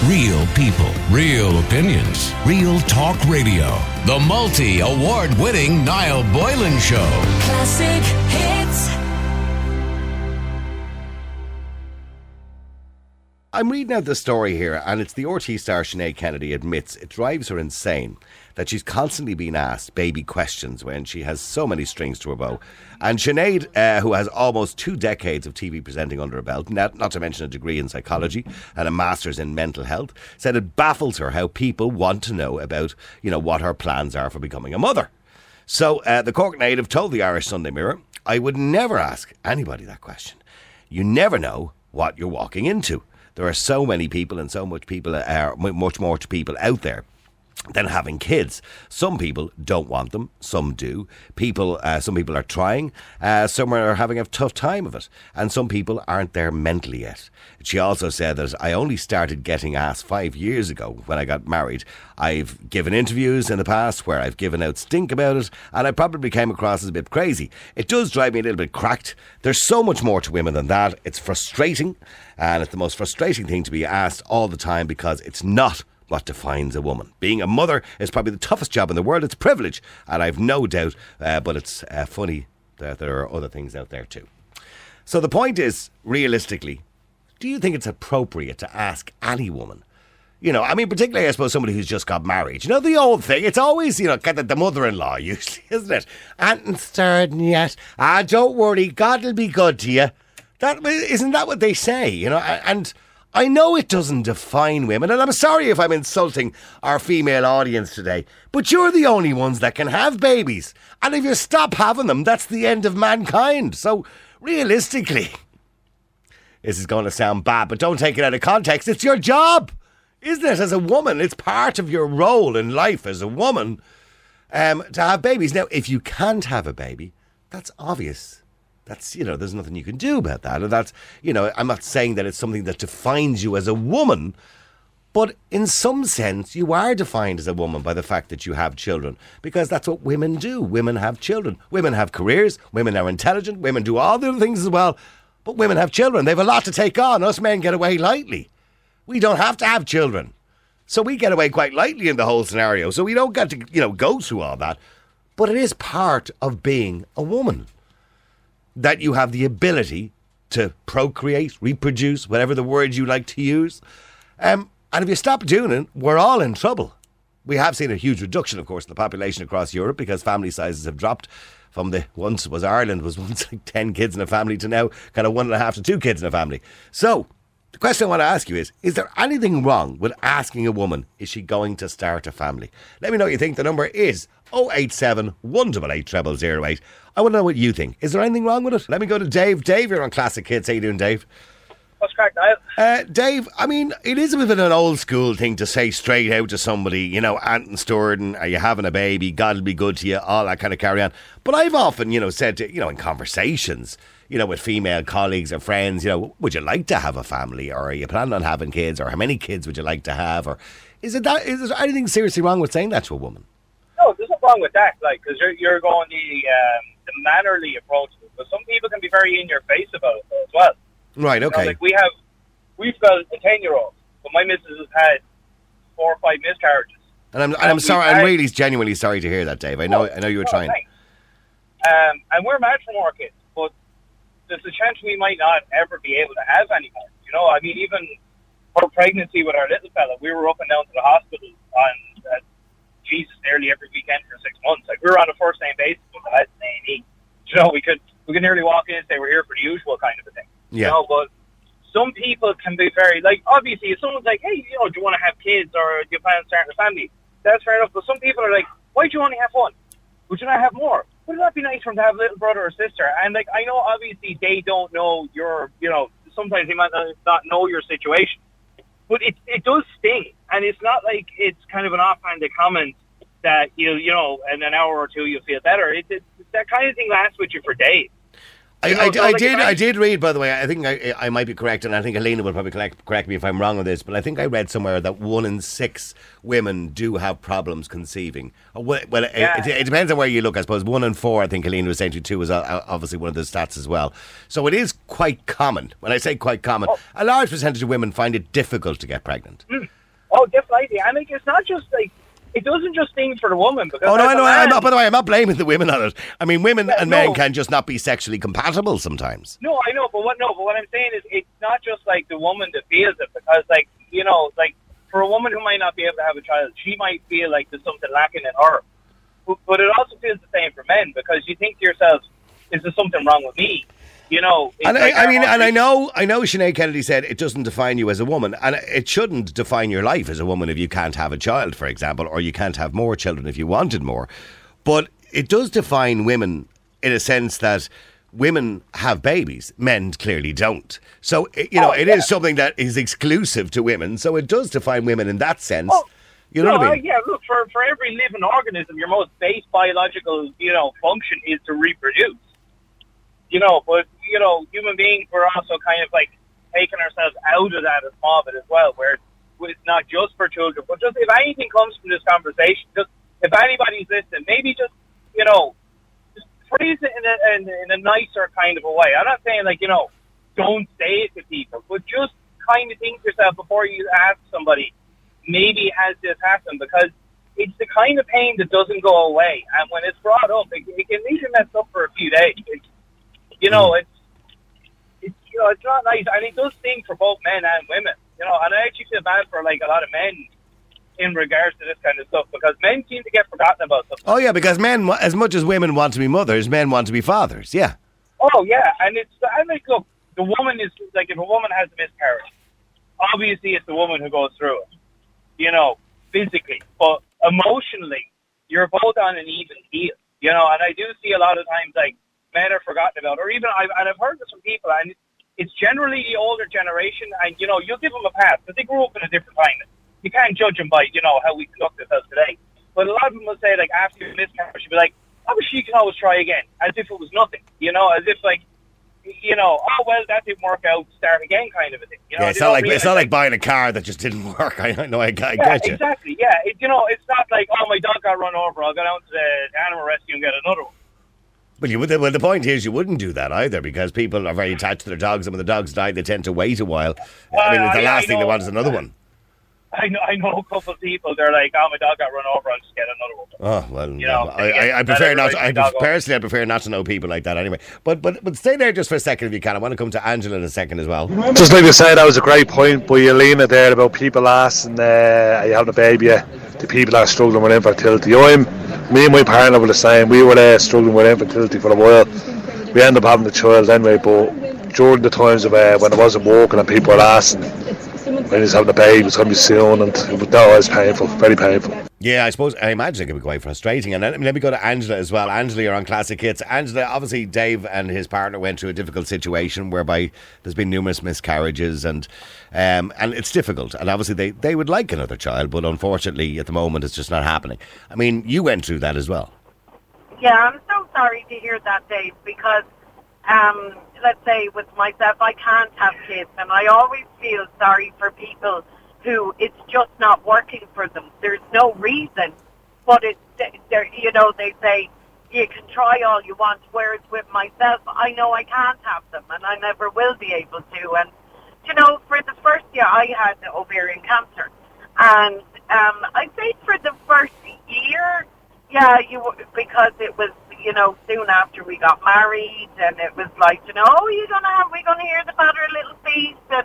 Real people, real opinions, real talk radio. The multi-award-winning Niall Boylan Show. Classic hits. I'm reading out the story here, and it's the RT star Sinead Kennedy admits it drives her insane that she's constantly being asked baby questions when she has so many strings to her bow. And Sinead, who has almost 2 decades of TV presenting under her belt, not to mention a degree in psychology and a master's in mental health, said it baffles her how people want to know about, what her plans are for becoming a mother. So the Cork native told the Irish Sunday Mirror, "I would never ask anybody that question. You never know what you're walking into. There are so many people and so much more to people out there than having kids. Some people don't want them, some do. Some people are trying, some are having a tough time of it, and some people aren't there mentally yet." She also said that I only started getting asked 5 years ago when I got married. I've given interviews in the past where I've given out stink about it, and I probably came across as a bit crazy. It does drive me a little bit cracked. There's so much more to women than that. It's frustrating, and it's the most frustrating thing to be asked all the time because it's not what defines a woman. Being a mother is probably the toughest job in the world. It's a privilege, and I've no doubt, but it's funny that there are other things out there too. So the point is, realistically, do you think it's appropriate to ask any woman? Particularly, I suppose, somebody who's just got married. The old thing, it's always, the mother-in-law, usually, isn't it? "An't starting yet. Don't worry, God'll be good to you." Isn't that what they say, and I know it doesn't define women, and I'm sorry if I'm insulting our female audience today, but you're the only ones that can have babies. And if you stop having them, that's the end of mankind. So, realistically, this is going to sound bad, but don't take it out of context. It's your job, isn't it, as a woman? It's part of your role in life as a woman to have babies. Now, if you can't have a baby, that's obvious. That's, there's nothing you can do about that. And that's, I'm not saying that it's something that defines you as a woman, but in some sense, you are defined as a woman by the fact that you have children, because that's what women do. Women have children. Women have careers. Women are intelligent. Women do all the other things as well. But women have children. They have a lot to take on. Us men get away lightly. We don't have to have children. So we get away quite lightly in the whole scenario. So we don't get to, go through all that. But it is part of being a woman, that you have the ability to procreate, reproduce, whatever the word you like to use. And if you stop doing it, we're all in trouble. We have seen a huge reduction, of course, in the population across Europe because family sizes have dropped from Ireland was once like 10 kids in a family to now kind of 1.5 to 2 kids in a family. So the question I want to ask you is there anything wrong with asking a woman, is she going to start a family? Let me know what you think. The number is 087 188 0008. I want to know what you think. Is there anything wrong with it? Let me go to Dave. Dave, you're on Classic Hits. How you doing, Dave? What's crack, Niall? Dave, it is a bit of an old school thing to say straight out to somebody, Aunt and Sturden, are you having a baby? God'll be good to you, all that kind of carry on. But I've often, said to, in conversations, with female colleagues or friends, would you like to have a family? Or are you planning on having kids? Or how many kids would you like to have? Or is there anything seriously wrong with saying that to a woman? No, there's nothing wrong with that, because you're going the mannerly approach. But some people can be very in your face about it as well. Right, okay. We've got a 10-year-old, but my missus has had 4 or 5 miscarriages. And I'm sorry, I'm really genuinely sorry to hear that, Dave. I know you were trying. Thanks. And we're mad for more kids, but there's a chance we might not ever be able to have any more. Even her pregnancy with our little fella, we were up and down to the hospital on nearly every weekend for 6 months. Like, we were on a first name basis with the lads in A&E. We could nearly walk in and say we're here for the usual kind of a thing. Yeah. But some people can be very, obviously, if someone's like, hey, do you want to have kids or do you plan on starting a family? That's fair enough. But some people are like, why do you only have one? Would you not have more? Wouldn't that be nice for them to have a little brother or sister? And, I know, obviously, they don't know sometimes they might not know your situation. But it does sting. And it's not like it's kind of an offhanded comment that, in an hour or two you'll feel better. That kind of thing lasts with you for days. I did read, by the way, I think I might be correct, and I think Helena will probably correct me if I'm wrong on this, but I think I read somewhere that 1 in 6 women do have problems conceiving. Well, it depends on where you look, I suppose. 1 in 4, I think Helena was saying too, is obviously one of the stats as well. So it is quite common. When I say quite common, a large percentage of women find it difficult to get pregnant. Oh, definitely. I mean, it's not just like, it doesn't just sting for the woman. Because I know. By the way, I'm not blaming the women on it. I mean, women and men can just not be sexually compatible sometimes. No, I know, but what I'm saying is, it's not just like the woman that feels it, because, like, you know, like, for a woman who might not be able to have a child, she might feel like there's something lacking in her. But it also feels the same for men, because you think to yourself, is there something wrong with me? You know, and I know Sinead Kennedy said it doesn't define you as a woman, and it shouldn't define your life as a woman if you can't have a child, for example, or you can't have more children if you wanted more. But it does define women in a sense that women have babies, men clearly don't. So, it is something that is exclusive to women, so it does define women in that sense. You know what I mean? Yeah, look, for every living organism, your most base biological, function is to reproduce. But, human beings, we're also kind of like taking ourselves out of that a small bit as well, where it's not just for children, but just if anything comes from this conversation, just if anybody's listening, maybe just phrase it in a nicer kind of a way. I'm not saying, like, don't say it to people, but just kind of think to yourself before you ask somebody, maybe has this happened, because it's the kind of pain that doesn't go away, and when it's brought up, it can leave you messed up for a few days. It's not nice, and it does sting for both men and women. And I actually feel bad for, like, a lot of men in regards to this kind of stuff, because men seem to get forgotten about stuff. Oh yeah, because men, as much as women want to be mothers, men want to be fathers. Yeah. Oh yeah, and like, look, the woman is like, if a woman has a miscarriage, obviously it's the woman who goes through it, physically, but emotionally, you're both on an even keel, and I do see a lot of times, like, men are forgotten about, or even I've heard this from people, and it's generally the older generation, and you'll give them a pass because they grew up in a different climate. You can't judge them by how we conduct ourselves today. But a lot of them will say, like, after your miscarriage, you'll be like, oh, but she can always try again, as if it was nothing, as if, like, oh well, that didn't work out, start again, kind of a thing. It's not like buying a car that just didn't work. I know, I get you. Exactly. Yeah, it's not like, oh, my dog got run over, I'll go down to the animal rescue and get another one. Well, the point is you wouldn't do that either, because people are very attached to their dogs, and when the dogs die, they tend to wait a while. I mean, the last thing they want is another one. I know a couple of people, they're like, oh, my dog got run over, I'll just get another one. Oh, well, I prefer not. Personally, I prefer not to know people like that anyway. But stay there just for a second if you can. I want to come to Angela in a second as well. Just like you said, that was a great point by Elena there about people asking, are you having a baby yet? The people that are struggling with infertility. Me and my partner were the same. We were struggling with infertility for a while. We ended up having the child anyway, but during the times of when I wasn't working and people were asking when he's having a baby, it's going to be soon, and that was painful, very painful. Yeah, I imagine it can be quite frustrating. And let me go to Angela as well. Angela, you're on Classic Hits. Angela, obviously Dave and his partner went through a difficult situation whereby there's been numerous miscarriages, and it's difficult. And obviously they would like another child, but unfortunately at the moment it's just not happening. I mean, you went through that as well. Yeah, I'm so sorry to hear that, Dave, because let's say with myself, I can't have kids, and I always feel sorry for people who it's just not working for them. There's no reason, but they say you can try all you want, whereas with myself, I know I can't have them, and I never will be able to. And, for the first year, I had ovarian cancer, and I'd say for the first year, because it was, soon after we got married, and it was like, we're going to hear the matter a little feast, and,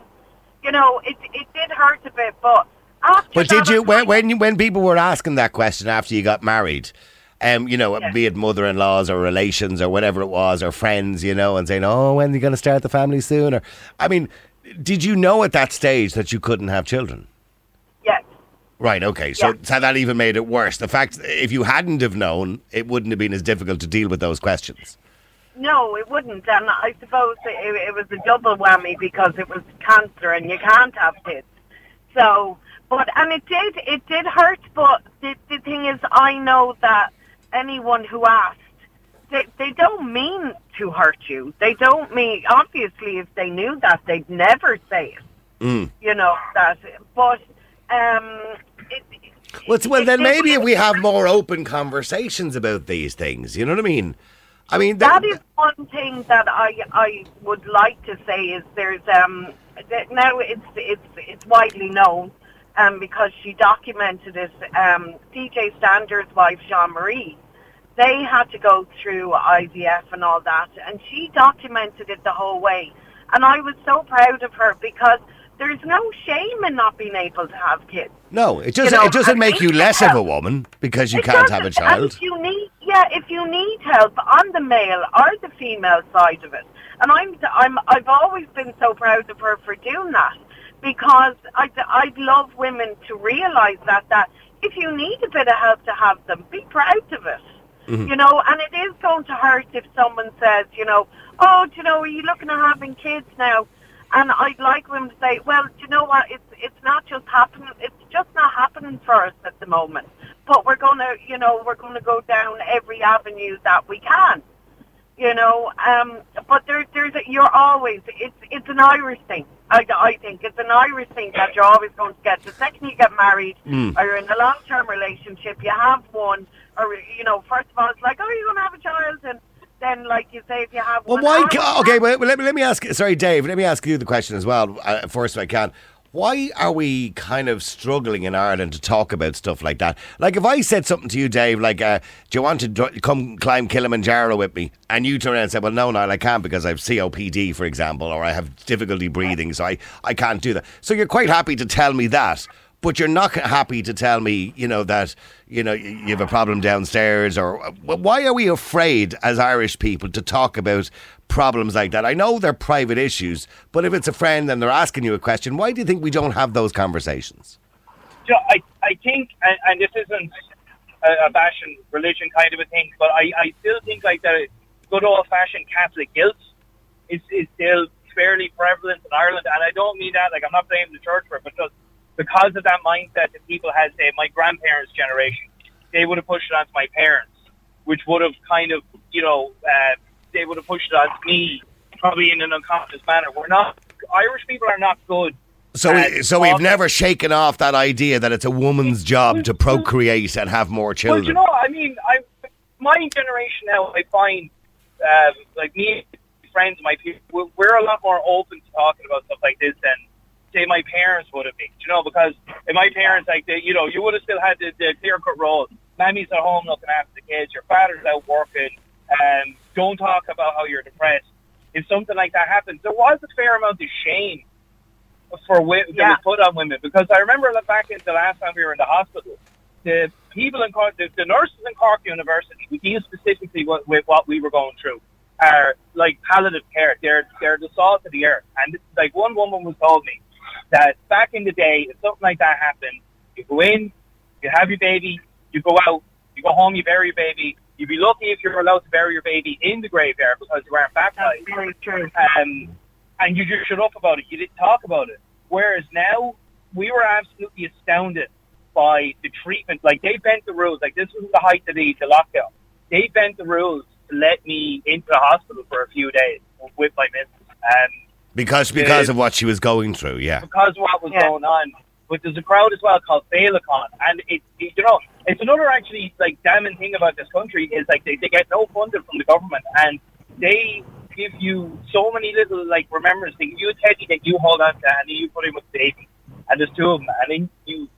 it did hurt a bit, but after But did you, when people were asking that question after you got married, be it mother-in-laws or relations or whatever it was, or friends, and saying, oh, when are you going to start the family soon? Or, I mean, did you know at that stage that you couldn't have children? Yes. Right, okay. So that even made it worse. The fact, if you hadn't have known, it wouldn't have been as difficult to deal with those questions. No, it wouldn't. And I suppose it was a double whammy because it was cancer and you can't have kids. So, and it did hurt. But the thing is, I know that anyone who asked they don't mean to hurt you. They don't mean, obviously, if they knew that, they'd never say it. You know, that. But, well, then maybe if we have more open conversations about these things, you know what I mean? I mean, that is one thing that I would like to say is there's now it's widely known because she documented it. DJ Stander's wife Jean Marie, they had to go through IVF and all that, and she documented it the whole way. And I was so proud of her because there's no shame in not being able to have kids. No, it doesn't make you less of a woman because you can't have a child. And if you need help on the male or the female side of it, and I've always been so proud of her for doing that because I'd love women to realise that if you need a bit of help to have them, be proud of it. Mm-hmm. You know, and it is going to hurt if someone says, you know, oh, do you know, are you looking at having kids now? And I'd like women to say, well, do you know what? It's not just happening. It's just not happening for us at the moment. But we're gonna go down every avenue that we can. You know, but you're always. It's an Irish thing. I think it's an Irish thing that you're always going to get. The second you get married, or you're in a long-term relationship, you have one, or you know, first of all, it's like, oh, you're going to have a child, and then, like you say, if you have one... Well, why... Okay, well, let me ask... Sorry, Dave, let me ask you the question as well, first if I can. Why are we kind of struggling in Ireland to talk about stuff like that? Like, if I said something to you, Dave, like, do you want to come climb Kilimanjaro with me? And you turn around and say, well, no, I can't because I have COPD, for example, or I have difficulty breathing, so I can't do that. So you're quite happy to tell me that. But you're not happy to tell me, you know, that, you know, you have a problem downstairs, or why are we afraid as Irish people to talk about problems like that? I know they're private issues, but if it's a friend and they're asking you a question, why do you think we don't have those conversations? You know, I think, and this isn't a fashion religion kind of a thing, but I still think like that good old-fashioned Catholic guilt is still fairly prevalent in Ireland, and I don't mean that, like, I'm not blaming the church for it, but just because of that mindset that people had, say, my grandparents' generation, they would have pushed it onto my parents, which would have kind of, you know, they would have pushed it onto me, probably in an unconscious manner. Irish people are not good. So we've never shaken off that idea that it's a woman's job to procreate and have more children. Well, you know, I mean, my generation now, I find, like me, friends, my people, we're a lot more open to talking about stuff like this than, say, my parents would have been, you know, because if my parents, like, you know, you would have still had the clear-cut role. Mammy's at home looking after the kids, your father's out working, don't talk about how you're depressed. If something like that happens, there was a fair amount of shame that was put on women, because I remember back in the last time we were in the hospital, the people in Cork, the nurses in Cork University, who deal specifically with what we were going through, are like palliative care. They're the salt of the earth. And like one woman was told me that back in the day, if something like that happened, you go in, you have your baby, you go out, you go home, you bury your baby. You'd be lucky if you're allowed to bury your baby in the graveyard because you weren't baptized. That's very true. And you just shut up about it. You didn't talk about it. Whereas now, we were absolutely astounded by the treatment. Like, they bent the rules. Like, this was the height of the lockdown. They bent the rules to let me into the hospital for a few days with my missus. Because of what she was going through, yeah. Because of what was going on. But there's a crowd as well called Féileacáin, and you know, it's another actually like damning thing about this country is like they get no funding from the government, and they give you so many little like remembrances. They give you a teddy that you hold on to, and then you put in with the baby, and there's two of them, and then you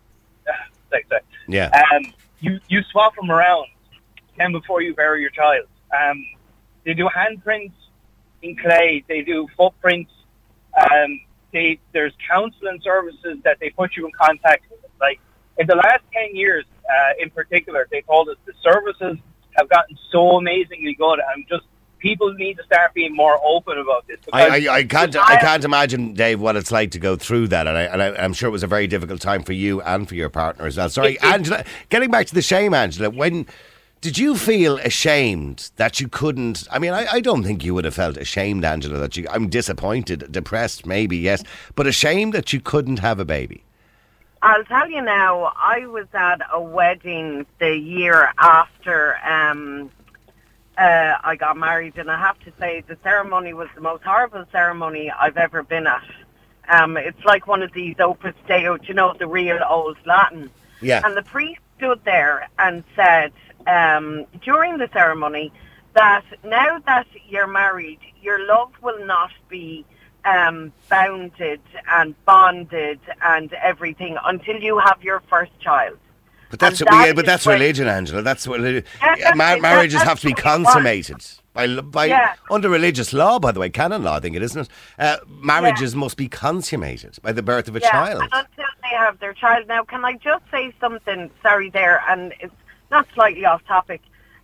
you swap them around, and before you bury your child, they do handprints in clay, they do footprints, there's counselling services that they put you in contact with. Like, in the last 10 years, in particular, they told us the services have gotten so amazingly good, and just people need to start being more open about this. I can't imagine, Dave, what it's like to go through that, and I'm sure it was a very difficult time for you and for your partner as well. Sorry, Angela, getting back to the shame, Angela, when... Did you feel ashamed that you couldn't... I mean, I don't think you would have felt ashamed, Angela, that you... I'm disappointed, depressed, maybe, yes, but ashamed that you couldn't have a baby. I'll tell you now, I was at a wedding the year after I got married, and I have to say the ceremony was the most horrible ceremony I've ever been at. It's like one of these Opus Deo, the real old Latin. Yeah. And the priest stood there and said during the ceremony that now that you're married, your love will not be bounded and bonded and everything until you have your first child. But that's religion, Angela. That's what marriages have to be consummated by under religious law. By the way, canon law, I think it isn't it? Marriages must be consummated by the birth of a child. And until they have their child. Now, can I just say something? Sorry, there, and it's not slightly off topic.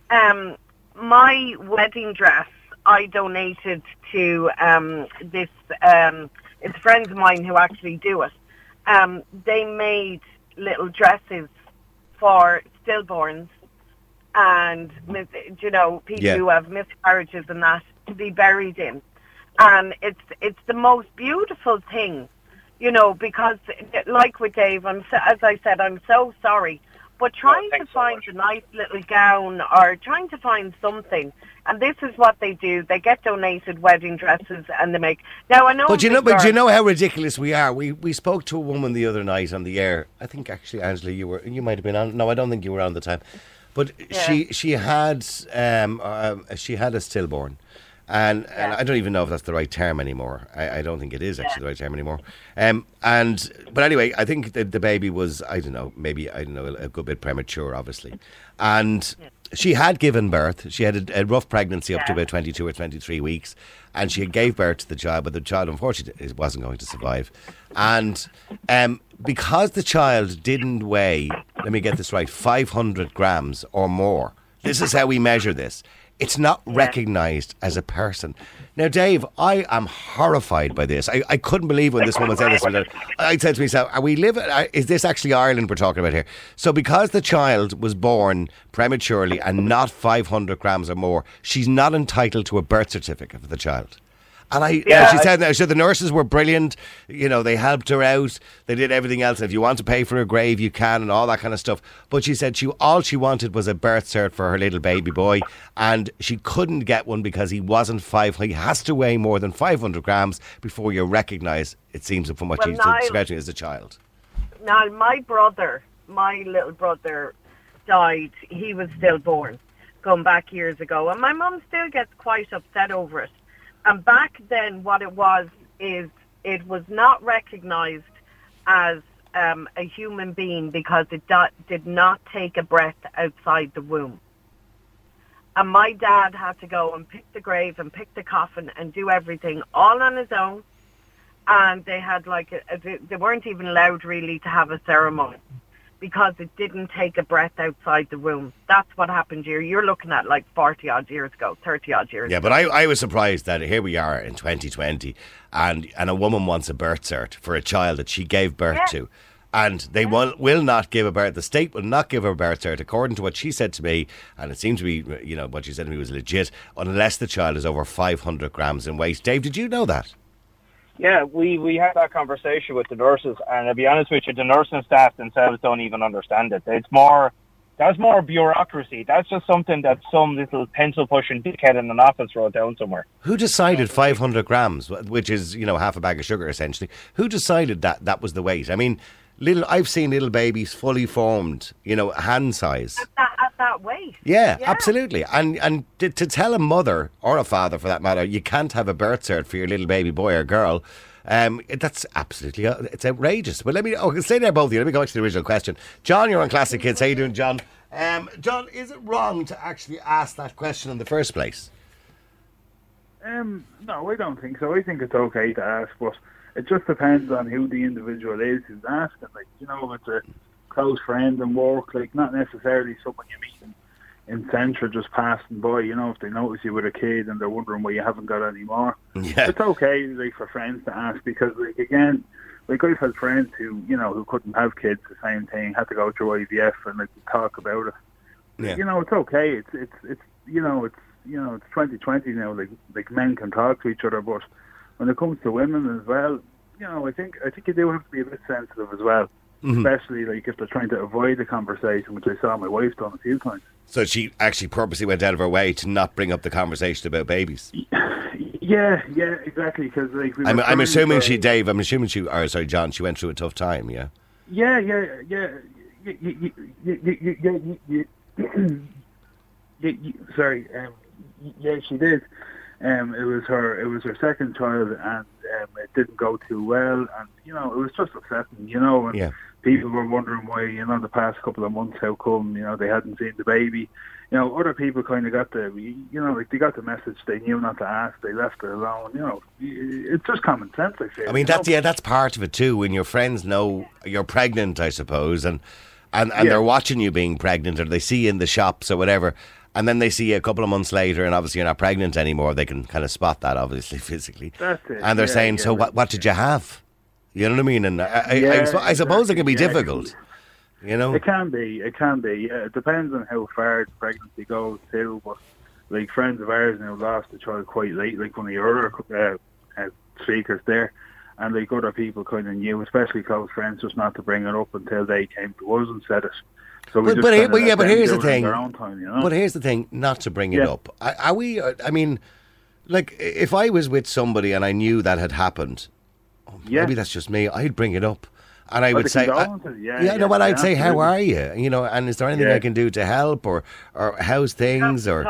My wedding dress, I donated to this. It's friends of mine who actually do it. They made little dresses for stillborns and people who have miscarriages and that to be buried in, and it's the most beautiful thing, because like with Dave, as I said, I'm so sorry, but trying to find a nice little gown or trying to find something, and this is what they do. They get donated wedding dresses and they make. Now I know. But you know how ridiculous we are. We spoke to a woman the other night on the air. I think actually, Angela, you might have been on. No, I don't think you were on the time. But she had a stillborn. And I don't even know if that's the right term anymore. I don't think it is actually the right term anymore. But anyway, I think the baby was, a good bit premature, obviously. And she had given birth. She had a rough pregnancy up to about 22 or 23 weeks. And she gave birth to the child, but the child, unfortunately, wasn't going to survive. And because the child didn't weigh, let me get this right, 500 grams or more, this is how we measure this. It's not recognised as a person. Now, Dave, I am horrified by this. I couldn't believe when this woman said this. I said to myself, is this actually Ireland we're talking about here? So because the child was born prematurely and not 500 grams or more, she's not entitled to a birth certificate for the child. And she said, the nurses were brilliant. They helped her out. They did everything else. If you want to pay for a grave, you can, and all that kind of stuff. But she said all she wanted was a birth cert for her little baby boy, and she couldn't get one because he wasn't he has to weigh more than 500 grams before you recognise, it seems from what she's describing, as a child. Now, my little brother died. He was stillborn, going back years ago, and my mum still gets quite upset over it. And back then, what it was is it was not recognised as a human being because it did not take a breath outside the womb. And my dad had to go and pick the grave and pick the coffin and do everything all on his own. And they had they weren't even allowed really to have a ceremony because it didn't take a breath outside the womb. That's what happened here. You're looking at 40-odd years ago, 30-odd years ago. Yeah, but I was surprised that here we are in 2020 and a woman wants a birth cert for a child that she gave birth to. And they will not give a birth. The state will not give her a birth cert, according to what she said to me, and it seemed to be, what she said to me was legit, unless the child is over 500 grams in weight. Dave, did you know that? Yeah, we had that conversation with the nurses, and to be honest with you, the nursing staff themselves don't even understand it. That's more bureaucracy. That's just something that some little pencil-pushing dickhead in an office wrote down somewhere. Who decided 500 grams, which is, half a bag of sugar, essentially? Who decided that was the weight? I mean, I've seen little babies fully formed, hand size. At that weight. Yeah, absolutely. And to tell a mother, or a father for that matter, you can't have a birth cert for your little baby boy or girl, that's absolutely, it's outrageous. But stay there, both of you. Let me go back to the original question. John, you're on Classic Hits. How you doing, John? John, is it wrong to actually ask that question in the first place? No, I don't think so. I think it's okay to ask, but it just depends on who the individual is who's asking. If it's a close friend and work, not necessarily someone you meet in Centra just passing by, if they notice you with a kid and they're wondering why you haven't got any more. Yeah. It's okay, for friends to ask because, again, I've had friends who, who couldn't have kids, the same thing, had to go through IVF and talk about it. Yeah. It's okay. It's 2020 now. Men can talk to each other, but when it comes to women as well, I think you do have to be a bit sensitive as well, especially if they're trying to avoid the conversation, which I saw my wife done a few times. So she actually purposely went out of her way to not bring up the conversation about babies. Yeah, exactly. Because like I'm assuming she, Dave. I'm assuming she. Or sorry, John. She went through a tough time. Yeah. Yeah. Sorry. Yeah, she did. It was her second child, and it didn't go too well, and it was just upsetting, and people were wondering why, the past couple of months, how come, they hadn't seen the baby. Other people kind of got they got the message, they knew not to ask, they left her alone, it's just common sense, I feel. I mean, that's part of it too, when your friends know you're pregnant, I suppose, and they're watching you being pregnant, or they see you in the shops or whatever. And then they see you a couple of months later, and obviously you're not pregnant anymore. They can kind of spot that, obviously, physically. That's it. And they're saying, so what did you have? You know what I mean? And I suppose it can be difficult, It can be, yeah. It depends on how far the pregnancy goes, too. But, like, friends of ours now lost a child quite late, like one of your other speakers there. And, like, other people kind of knew, especially close friends, just not to bring it up until they came to us and said it. So but here's the thing. But here's the thing: not to bring it up. Are we? I mean, like, if I was with somebody and I knew that had happened, maybe that's just me. I'd bring it up, and I would say, I'd say, how are you? And is there anything I can do to help, or how's things, or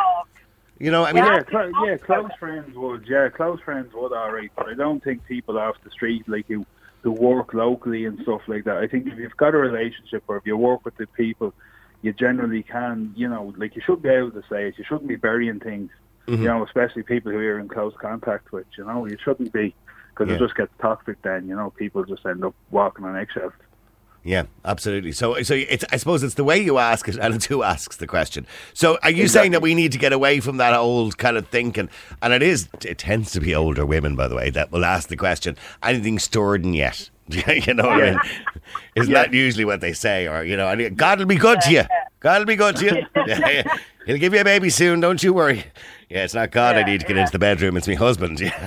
I mean, close friends would, all right. But I don't think people off the street like you. To work locally and stuff like that. I think if you've got a relationship or if you work with the people, you generally can, like you should be able to say it. You shouldn't be burying things, especially people who you're in close contact with, You shouldn't be, because it just gets toxic then, People just end up walking on eggshells. Yeah, absolutely. So it's, I suppose it's the way you ask it, and it's who asks the question. So are you saying that we need to get away from that old kind of thinking? And it tends to be older women, by the way, that will ask the question, anything stirred yet? What I mean? Isn't that usually what they say? Or, God will be good to you. God will be good to you. He'll give you a baby soon, don't you worry. Yeah, it's not God I need to get into the bedroom, it's my husband. Yeah.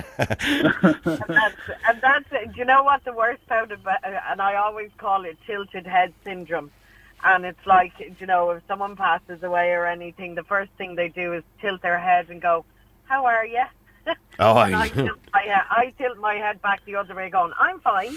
and that's you know what the worst part about, and I always call it tilted head syndrome. And it's like, if someone passes away or anything, the first thing they do is tilt their head and go, how are you? Oh, I tilt my head back the other way going, I'm fine.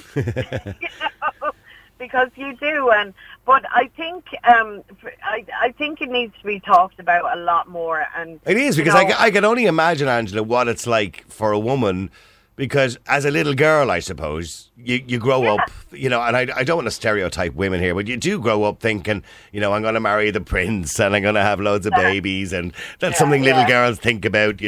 Because you do, but I think I think it needs to be talked about a lot more. And it is, because I can only imagine, Angela, what it's like for a woman. Because as a little girl, I suppose, you grow up, and I don't want to stereotype women here, but you do grow up thinking, I'm going to marry the prince and I'm going to have loads of babies, and that's something little girls think about,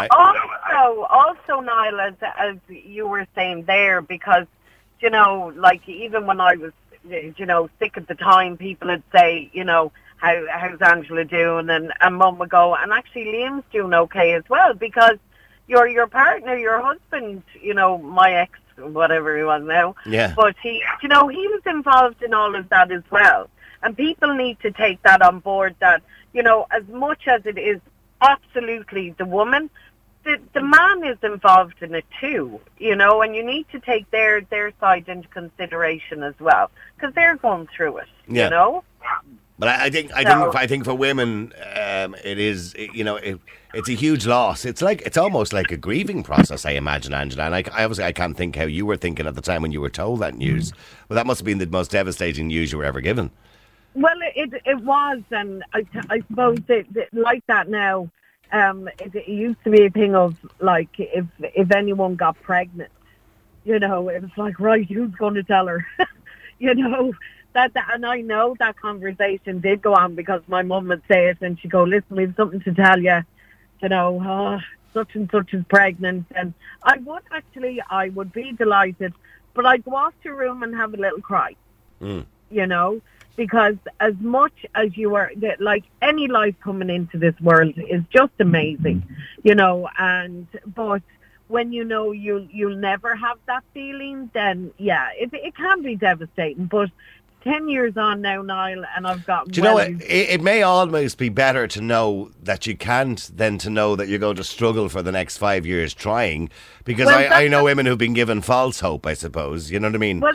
Also, Niall, as you were saying there, because, like even when I was, sick at the time, people would say, how's Angela doing? And Mum would go, and actually Liam's doing okay as well, because your partner, your husband, my ex, whatever he was now. Yeah. But he was involved in all of that as well. And people need to take that on board, that, as much as it is absolutely the woman, the man is involved in it too, and you need to take their side into consideration as well, because they're going through it, But I think for women, it is, it's a huge loss. It's almost like a grieving process, I imagine, Angela. And I can't think how you were thinking at the time when you were told that news. But that must have been the most devastating news you were ever given. Well, it was, and I suppose like that now. It used to be a thing of, like, if anyone got pregnant, it was like, right, who's going to tell her? That, and I know that conversation did go on, because my mum would say it, and she'd go, listen, we have something to tell you, such and such is pregnant. And I would be delighted, but I'd go off to a room and have a little cry, because as much as you are, like, any life coming into this world is just amazing, but when you'll never have that feeling, then it can be devastating. But 10 years on now, Niall, and I've got... Do you know what? It may almost be better to know that you can't than to know that you're going to struggle for the next 5 years trying, because I know women who've been given false hope, I suppose. You know what I mean? Well,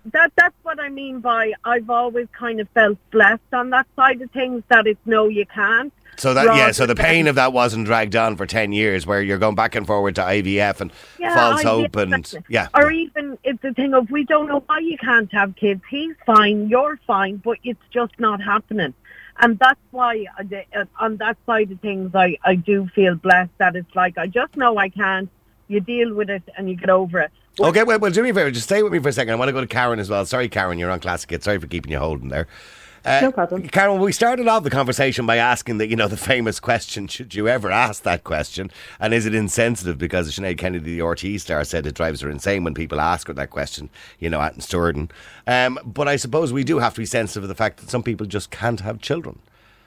that's what I mean by I've always kind of felt blessed on that side of things, that it's no, you can't. So so the pain of that wasn't dragged on for 10 years where you're going back and forward to IVF and false hope Or even it's the thing of, we don't know why you can't have kids. He's fine, you're fine, but it's just not happening. And that's why on that side of things I do feel blessed that it's like, I just know I can't. You deal with it and you get over it. Okay, well, do me a favour. Just stay with me for a second. I want to go to Karen as well. Sorry, Karen, you're on Classic Hits. Sorry for keeping you holding there. No problem. Karen, we started off the conversation by asking the famous question, should you ever ask that question? And is it insensitive? Because Sinead Kennedy, the RTE star, said it drives her insane when people ask her that question, out in Sturden. But I suppose we do have to be sensitive of the fact that some people just can't have children.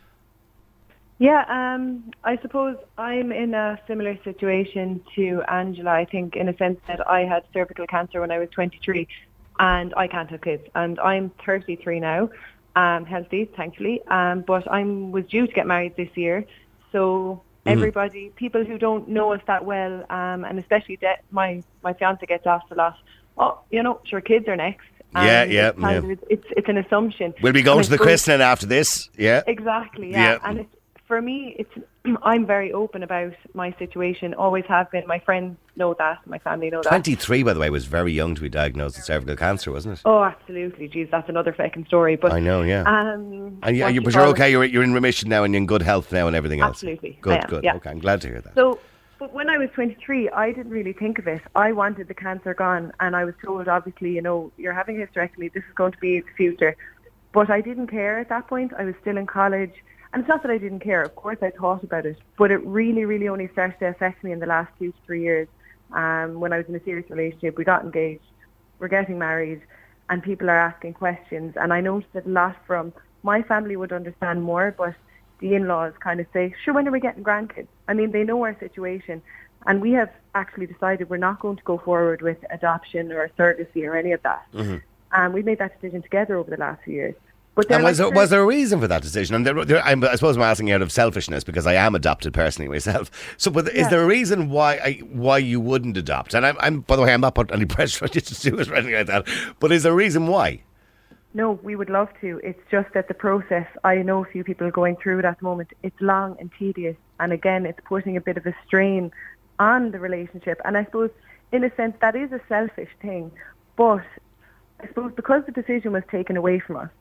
Yeah, I suppose I'm in a similar situation to Angela, I think, in a sense that I had cervical cancer when I was 23 and I can't have kids. And I'm 33 now. Healthy, thankfully, but I was due to get married this year, so everybody, people who don't know us that well, and especially my fiance gets asked a lot, sure, kids are next. It's an assumption. We'll be going to the christening after this, yeah. Exactly, yeah. And for me, I'm very open about my situation, always have been. My friends know that, my family know that. 23, by the way, was very young to be diagnosed with cervical cancer, wasn't it? Oh, absolutely. Geez, that's another fucking story. But I know, yeah. But you're okay, you're in remission now and you're in good health now and everything else. Absolutely. Good. Yeah. Okay, I'm glad to hear that. So, but when I was 23, I didn't really think of it. I wanted the cancer gone, and I was told, obviously, you're having a hysterectomy, this is going to be the future. But I didn't care at that point. I was still in college. And it's not that I didn't care. Of course, I thought about it. But it really, really only started to affect me in the last 2 to 3 years. When I was in a serious relationship, we got engaged, we're getting married, and people are asking questions. And I noticed that a lot from my family would understand more, but the in-laws kind of say, sure, when are we getting grandkids? I mean, they know our situation. And we have actually decided we're not going to go forward with adoption or surrogacy or any of that. And we made that decision together over the last few years. And was there a reason for that decision? And I suppose I'm asking out of selfishness because I am adopted personally myself. So, but is there a reason why you wouldn't adopt? And I'm by the way, I'm not putting any pressure on you to do it or anything like that. But is there a reason why? No, we would love to. It's just that the process, I know a few people going through it at the moment, it's long and tedious. And again, it's putting a bit of a strain on the relationship. And I suppose, in a sense, that is a selfish thing. But I suppose because the decision was taken away from us,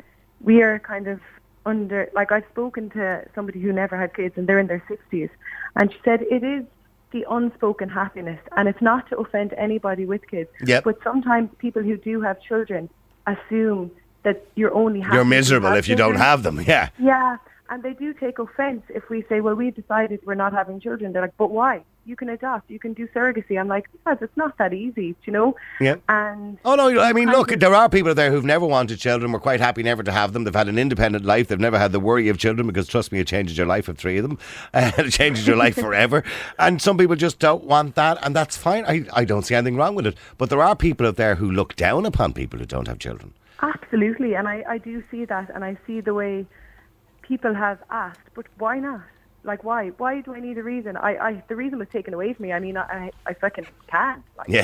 we are kind of under, like I've spoken to somebody who never had kids and they're in their 60s, and she said it is the unspoken happiness, and it's not to offend anybody with kids, but sometimes people who do have children assume that you're only happy. You're miserable if you don't have them, Yeah, and they do take offence if we say, well, we've decided we're not having children. They're like, but why? You can adopt, you can do surrogacy. I'm like, because it's not that easy, Yeah. And I mean, look, there are people there who've never wanted children, were quite happy never to have them. They've had an independent life. They've never had the worry of children because, trust me, it changes your life of 3 of them. It changes your life forever. And some people just don't want that, and that's fine. I don't see anything wrong with it. But there are people out there who look down upon people who don't have children. Absolutely, and I do see that, and I see the way people have asked, but why not? Like, why? Why do I need a reason? The reason was taken away from me. I mean, I fucking can't.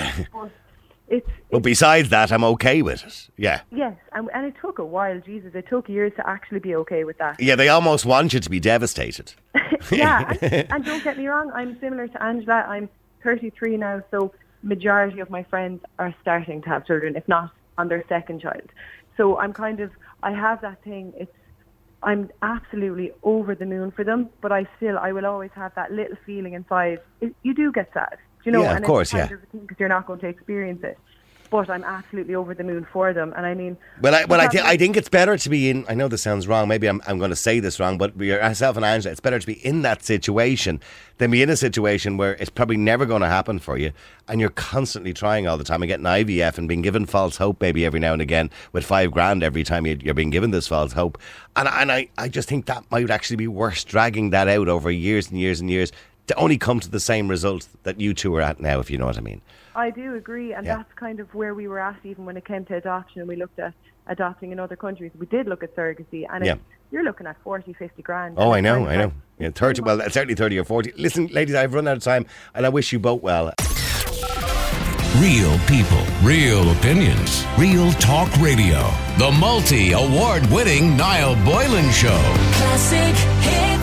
But besides that, I'm okay with it. Yeah. Yes, and it took a while. Jesus, it took years to actually be okay with that. Yeah, they almost want you to be devastated. Yeah, and don't get me wrong, I'm similar to Angela. I'm 33 now, so majority of my friends are starting to have children, if not on their second child. So I'm I have that thing. I'm absolutely over the moon for them, but I will always have that little feeling inside. You do get sad, Yeah, and of course, it's because you're not going to experience it. But I'm absolutely over the moon for them, and I mean... I think it's better to be in... I know this sounds wrong, maybe I'm going to say this wrong, but yourself and Angela, it's better to be in that situation than be in a situation where it's probably never going to happen for you, and you're constantly trying all the time and getting IVF and being given false hope maybe every now and again with $5,000 every time you're being given this false hope. And I just think that might actually be worse, dragging that out over years and years and years to only come to the same result that you two are at now, if you know what I mean. I do agree, and that's kind of where we were at even when it came to adoption, and we looked at adopting in other countries. We did look at surrogacy, and you're looking at 40, 50 grand. Oh, I know. Yeah, 30, well, certainly 30 or 40. Listen, ladies, I've run out of time, and I wish you both well. Real people, real opinions, Real Talk Radio. The multi-award-winning Niall Boylan Show. Classic hits.